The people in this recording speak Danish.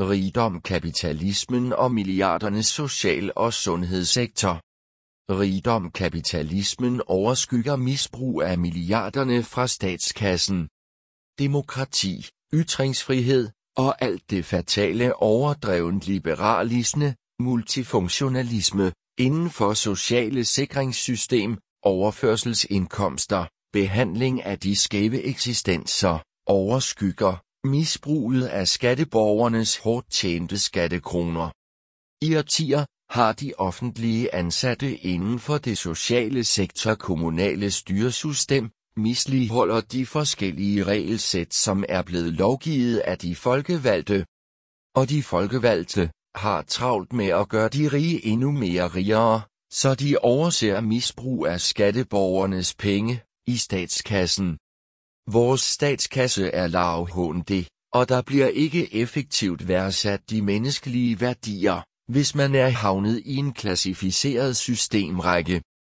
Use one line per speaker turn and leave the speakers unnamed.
rigdom, kapitalismen og milliardernes social- og sundhedssektor. Rigdom, kapitalismen overskygger misbrug af milliarderne fra statskassen. Demokrati, ytringsfrihed og alt det fatale overdrevent liberalisme, multifunktionalisme, inden for sociale sikringssystem, overførselsindkomster, behandling af de skæve eksistenser, overskygger misbruget af skatteborgernes hårdt tjente skattekroner. I årtier har de offentlige ansatte inden for det sociale sektor kommunale styresystem misligholder de forskellige regelsæt, som er blevet lovgivet af de folkevalgte. Og de folkevalgte har travlt med at gøre de rige endnu mere rigere, så de overser misbrug af skatteborgernes penge i statskassen. Vores statskasse er lavhåndig, og der bliver ikke effektivt værdsat de menneskelige værdier, hvis man er havnet i en klassificeret systemrække.